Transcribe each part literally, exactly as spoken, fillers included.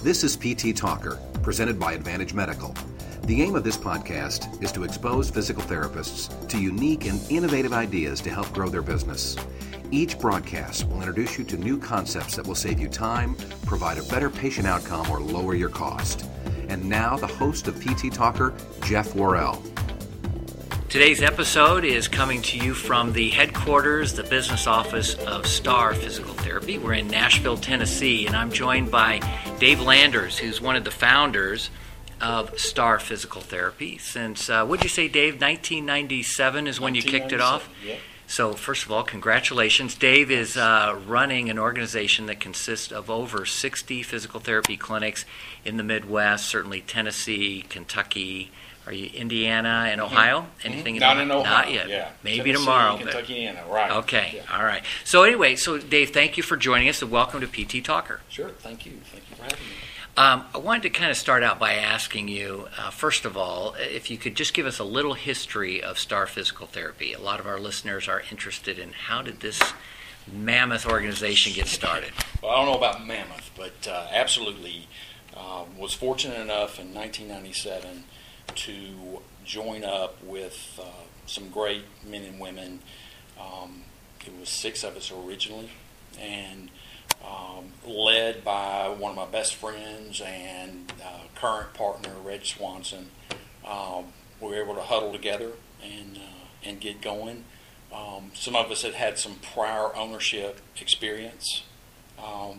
This is P T Talker, presented by Advantage Medical. The aim of this podcast is to expose physical therapists to unique and innovative ideas to help grow their business. Each broadcast will introduce you to new concepts that will save you time, provide a better patient outcome, or lower your cost. And now, the host of P T Talker, Jeff Worrell. Today's episode is coming to you from the headquarters, the business office of Star Physical Therapy. We're in Nashville, Tennessee, and I'm joined by Dave Landers, who's one of the founders of Star Physical Therapy. Since, uh, what'd you say, Dave, nineteen ninety-seven is when you kicked it off? Yeah. So, first of all, congratulations. Dave is uh, running an organization that consists of over sixty physical therapy clinics in the Midwest, certainly Tennessee, Kentucky. Are you Indiana and Ohio? Mm-hmm. Anything Not in in Ohio. Not yet. Yeah. Maybe Tennessee, tomorrow. Kentucky, Indiana. Right. Okay. Yeah. All right. So anyway, so Dave, thank you for joining us and welcome to P T Talker. Sure. Thank you. Thank you for having me. Um, I wanted to kind of start out by asking you, uh, first of all, if you could just give us a little history of Star Physical Therapy. A lot of our listeners are interested in how did this mammoth organization get started? Well, I don't know about mammoth, but uh, absolutely uh, was fortunate enough in nineteen ninety-seven to join up with uh, some great men and women. Um, it was six of us originally, and um, led by one of my best friends and uh, current partner, Reg Swanson. Um, we were able to huddle together and uh, and get going. Um, some of us had had some prior ownership experience. Um,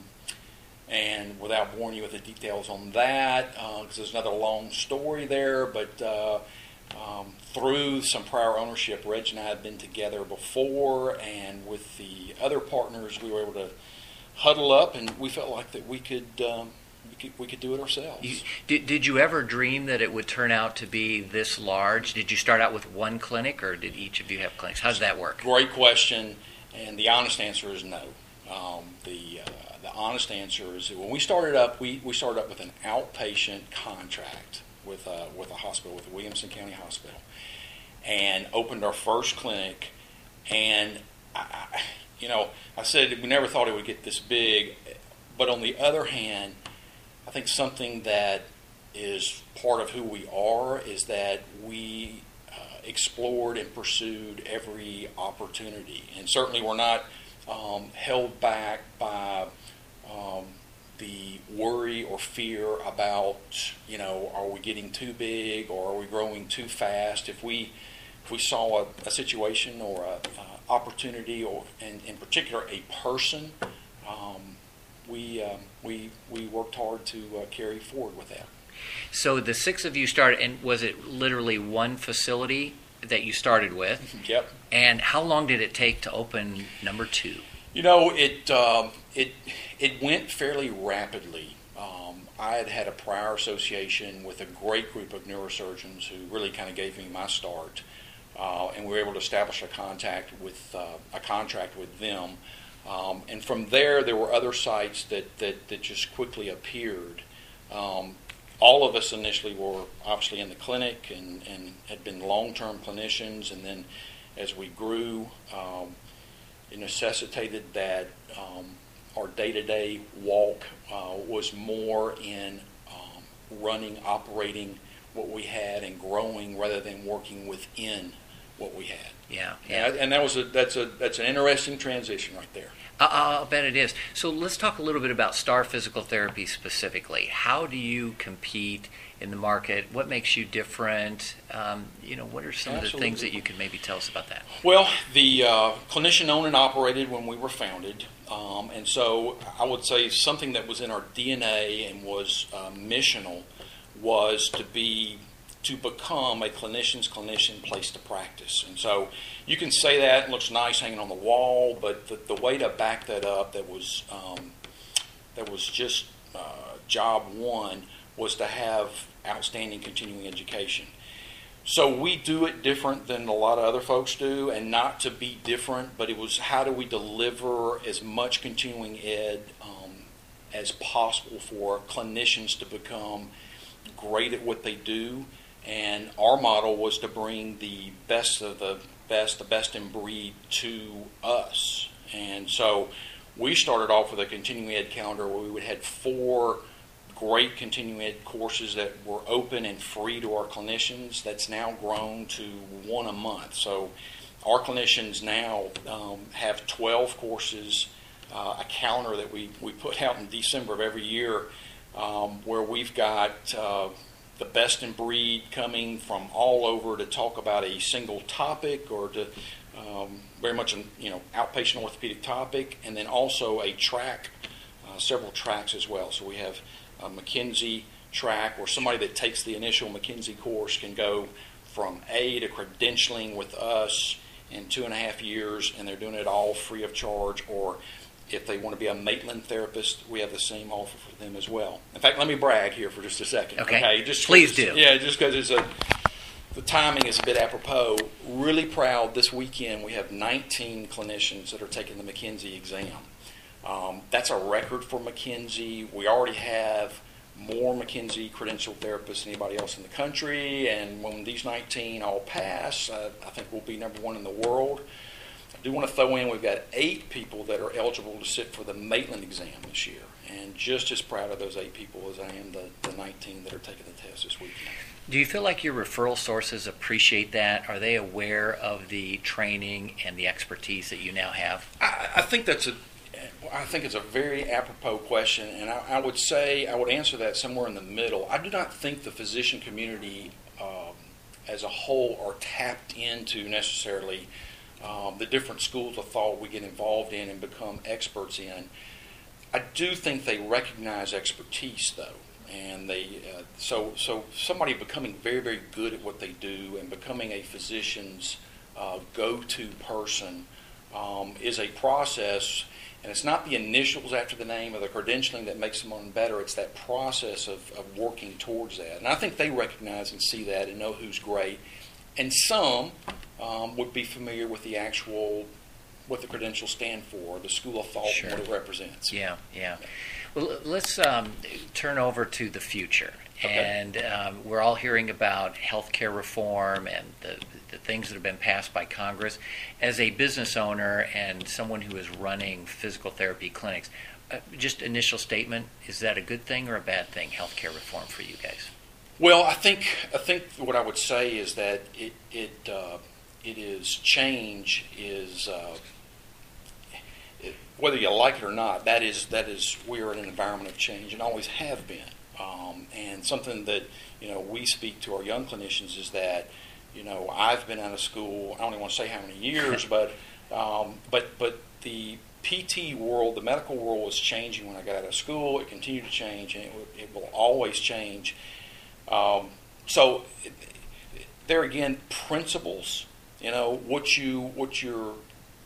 And without boring you with the details on that, because uh, there's another long story there, but uh, um, through some prior ownership, Reg and I had been together before, and with the other partners, we were able to huddle up, and we felt like that we could um, we could, we could do it ourselves. You, did, did you ever dream that it would turn out to be this large? Did you start out with one clinic, or did each of you have clinics? How does that work? Great question, and the honest answer is no. Um, the uh, the honest answer is that when we started up, we, we started up with an outpatient contract with a, with a hospital, with the Williamson County Hospital, and opened our first clinic. And I, you know, I said we never thought it would get this big, but on the other hand, I think something that is part of who we are is that we uh, explored and pursued every opportunity, and certainly we're not Um, held back by um, the worry or fear about, you know, are we getting too big or are we growing too fast? If we if we saw a, a situation or a uh, opportunity, or in, in particular a person, um, we um, we we worked hard to uh, carry forward with that. So the six of you started, and was it literally one facility that you started with? Yep. And how long did it take to open number two? You know, it um, it it went fairly rapidly. Um, I had had a prior association with a great group of neurosurgeons who really kind of gave me my start, uh, and we were able to establish a contact with uh, a contract with them. Um, and from there, there were other sites that that, that just quickly appeared. Um, All of us initially were obviously in the clinic and, and had been long-term clinicians, and then as we grew, um, it necessitated that um, our day-to-day walk uh, was more in um, running, operating what we had and growing rather than working within what we had. Yeah, yeah. And, and that was a that's a that's an interesting transition right there. Uh, I'll bet it is. So let's talk a little bit about Star Physical Therapy specifically. How do you compete in the market? What makes you different? Um, you know, what are some Absolutely. of the things that you can maybe tell us about that? Well, the uh, clinician owned and operated when we were founded, um, and so I would say something that was in our D N A and was uh, missional was to be to become a clinician's clinician place to practice. And so you can say that, it looks nice hanging on the wall, but the, the way to back that up that was um, that was just uh, job one was to have outstanding continuing education. So we do it different than a lot of other folks do, and not to be different, but it was how do we deliver as much continuing ed um, as possible for clinicians to become great at what they do. And our model was to bring the best of the best, the best in breed to us. And so we started off with a continuing ed calendar where we would have four great continuing ed courses that were open and free to our clinicians. That's now grown to one a month. So our clinicians now um, have twelve courses, uh, a calendar that we, we put out in December of every year, um, where we've got uh, the best in breed coming from all over to talk about a single topic, or to um, very much an you know outpatient orthopedic topic, and then also a track, uh, several tracks as well. So we have a McKinsey track where somebody that takes the initial McKinsey course can go from A to credentialing with us in two and a half years, and they're doing it all free of charge. Or if they want to be a Maitland therapist, we have the same offer for them as well. In fact, let me brag here for just a second. Okay, okay? Just please do. Yeah, just because it's a the timing is a bit apropos. Really proud this weekend we have nineteen clinicians that are taking the McKinsey exam. Um, that's a record for McKinsey. We already have more McKinsey credentialed therapists than anybody else in the country, and when these nineteen all pass, uh, I think we'll be number one in the world. I do want to throw in we've got eight people that are eligible to sit for the Maitland exam this year, and just as proud of those eight people as I am the, the nineteen that are taking the test this weekend. Do you feel like your referral sources appreciate that? Are they aware of the training and the expertise that you now have? I, I think that's a I think it's a very apropos question, and I, I would say I would answer that somewhere in the middle. I do not think the physician community um, as a whole are tapped into necessarily um, the different schools of thought we get involved in and become experts in. I do think they recognize expertise, though, and they uh, so so somebody becoming very very good at what they do and becoming a physician's uh, go-to person um, is a process. And it's not the initials after the name or the credentialing that makes someone better. It's that process of, of working towards that. And I think they recognize and see that and know who's great. And some um, would be familiar with the actual, what the credentials stand for, the school of thought, Sure. and what it represents. Yeah, yeah. Well, let's um, turn over to the future. Okay. And um, we're all hearing about healthcare reform and the, the things that have been passed by Congress. As a business owner and someone who is running physical therapy clinics, uh, just initial statement, is that a good thing or a bad thing, healthcare reform for you guys? Well, I think I think what I would say is that it it uh, it is change is uh, it, whether you like it or not. That is that is we are in an environment of change and always have been. Um, and something that you know we speak to our young clinicians is that you know I've been out of school. I don't even want to say how many years, but um, but but the P T world, the medical world was changing when I got out of school. It continued to change, and it, w- it will always change. Um, so it, there again, principles. You know what you what you're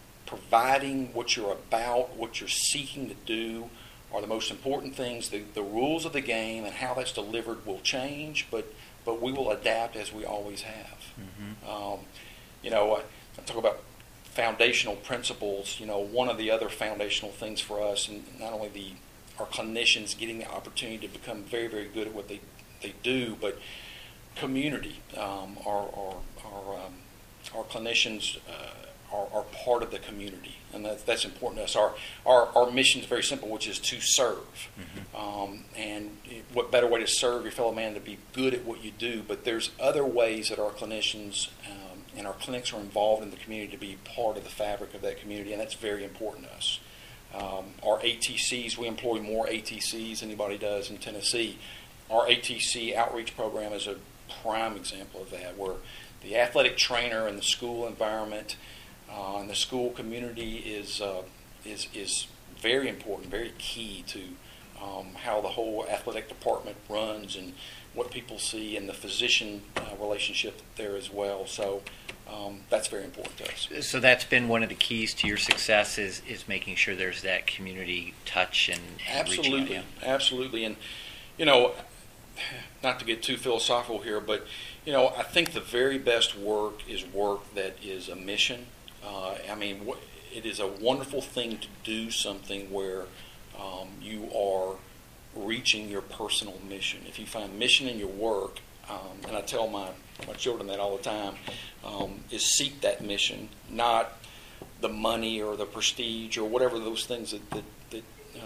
providing, what you're about, what you're seeking to do are the most important things. The, the rules of the game and how that's delivered will change, but but we will adapt as we always have. Mm-hmm. Um, you know, I, I talk about foundational principles. You know, one of the other foundational things for us, and not only the our clinicians getting the opportunity to become very very good at what they they do, but community. Um, our our our, um, our clinicians uh, are, are part of the community. And that's, that's important to us. Our, our our mission is very simple, which is to serve. Mm-hmm. Um, and what better way to serve your fellow man to be good at what you do? But there's other ways that our clinicians um, and our clinics are involved in the community to be part of the fabric of that community, and that's very important to us. Um, our A T Cs, we employ more A T Cs than anybody does in Tennessee. Our A T C outreach program is a prime example of that, where the athletic trainer and the school environment Uh, and the school community is uh, is is very important, very key to um, how the whole athletic department runs and what people see, and the physician uh, relationship there as well. So um, that's very important to us. So that's been one of the keys to your success is is making sure there's that community touch and, and absolutely, reaching out. absolutely. And you know, not to get too philosophical here, but you know, I think the very best work is work that is a mission. Uh, I mean, wh- it is a wonderful thing to do something where um, you are reaching your personal mission. If you find mission in your work, um, and I tell my, my children that all the time, um, is seek that mission, not the money or the prestige or whatever those things that, that, that um,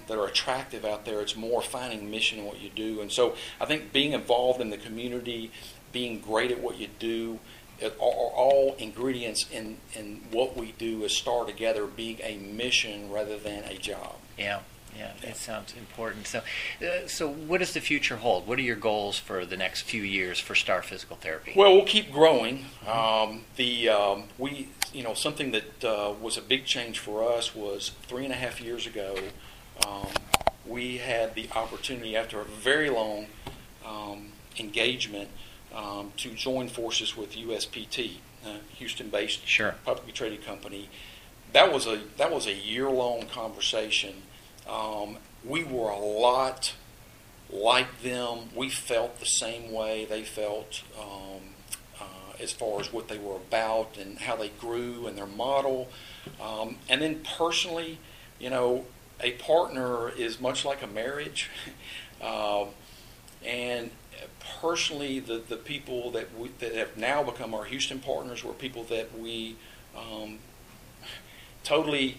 that are attractive out there. It's more finding mission in what you do. And so I think being involved in the community, being great at what you do, are all ingredients in, in what we do as Star Together being a mission rather than a job. Yeah, yeah, it sounds important. So, uh, so what does the future hold? What are your goals for the next few years for Star Physical Therapy? Well, we'll keep growing. Um, the um, we, you know, something that uh, was a big change for us was three and a half years ago. Um, we had the opportunity, after a very long um, engagement, Um, to join forces with U S P T, uh, Houston-based sure. publicly traded company. That was a that was a year-long conversation. Um, we were a lot like them. We felt the same way they felt um, uh, as far as what they were about and how they grew and their model. Um, and then personally, you know, a partner is much like a marriage, uh, and personally, the, the people that we, that have now become our Houston partners were people that we um, totally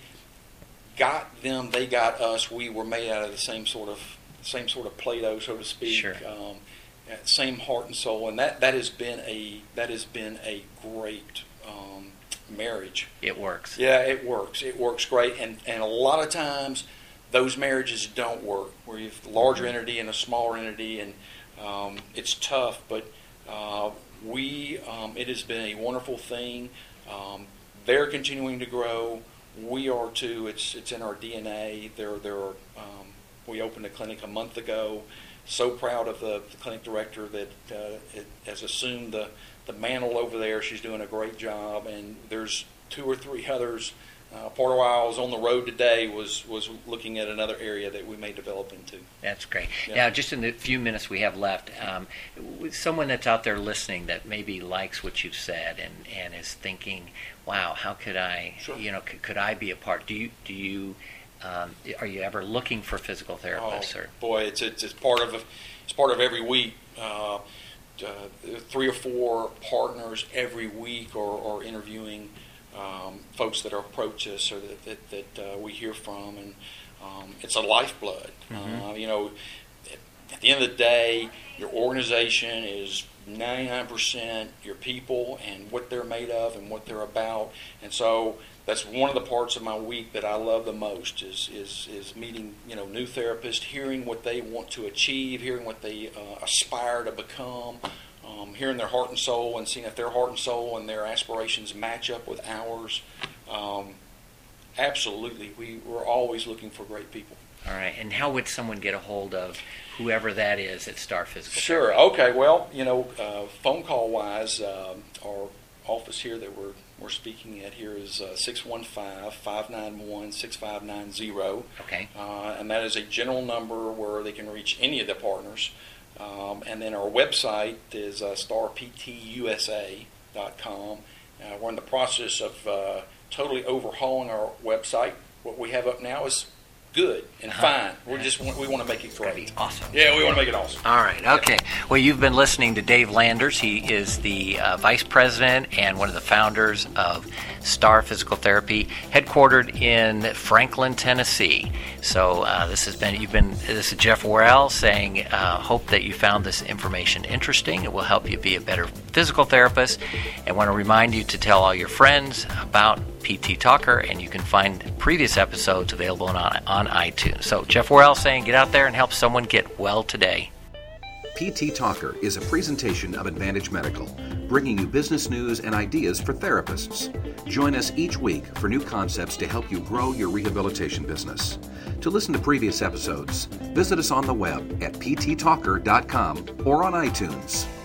got them. They got us. We were made out of the same sort of same sort of Play-Doh, so to speak. Sure. Um, same heart and soul, and that, that has been a that has been a great um, marriage. It works. Yeah, it works. It works great, and and a lot of times those marriages don't work. Where you have a larger entity and a smaller entity, and Um, it's tough, but uh, we um, it has been a wonderful thing. Um, they're continuing to grow. We are too. It's it's in our D N A. They're, they're, um, we opened a clinic a month ago. So proud of the, the clinic director that uh, it has assumed the, the mantle over there. She's doing a great job, and there's two or three others. Uh, part of why I was on the road today was, was looking at another area that we may develop into. That's great. Yeah. Now, just in the few minutes we have left, um, someone that's out there listening that maybe likes what you've said and, and is thinking, "Wow, how could I? Sure. You know, could, could I be a part?" Do you do you um, are you ever looking for physical therapists? Oh, or boy, it's, it's it's part of it's part of every week. Uh, uh, three or four partners every week are, are interviewing. Um, folks that approach us or that, that, that uh, we hear from, and um, it's a lifeblood. Mm-hmm. Uh, you know, at, at the end of the day, your organization is ninety-nine percent your people and what they're made of and what they're about, and so that's one of the parts of my week that I love the most is is, is meeting you know new therapists, hearing what they want to achieve, hearing what they uh, aspire to become. Um, hearing their heart and soul and seeing if their heart and soul and their aspirations match up with ours. Um, absolutely. We, we're always looking for great people. All right. And how would someone get a hold of whoever that is at Star Physical Sure. Therapy? Okay. Well, you know, uh, phone call-wise, uh, our office here that we're we're speaking at here is uh, six one five, five nine one, six five nine zero. Okay. Uh, and that is a general number where they can reach any of the partners. Um, and then our website is uh, star p t u s a dot com. Uh, we're in the process of uh, totally overhauling our website. What we have up now is good and uh-huh. fine. We just want, we want to make it It's great. gonna be awesome. Yeah, we want to make it awesome. All right. Okay. Well, you've been listening to Dave Landers. He is the uh, vice president and one of the founders of Star Physical Therapy, headquartered in Franklin, Tennessee. So uh, this has been you've been. This is Jeff Worrell saying, uh, hope that you found this information interesting. It will help you be a better physical therapist. And want to remind you to tell all your friends about P T Talker, and you can find previous episodes available on, on iTunes. So Jeff Worrell saying, get out there and help someone get well today. P T Talker is a presentation of Advantage Medical, bringing you business news and ideas for therapists. Join us each week for new concepts to help you grow your rehabilitation business. To listen to previous episodes, visit us on the web at p t talker dot com or on iTunes.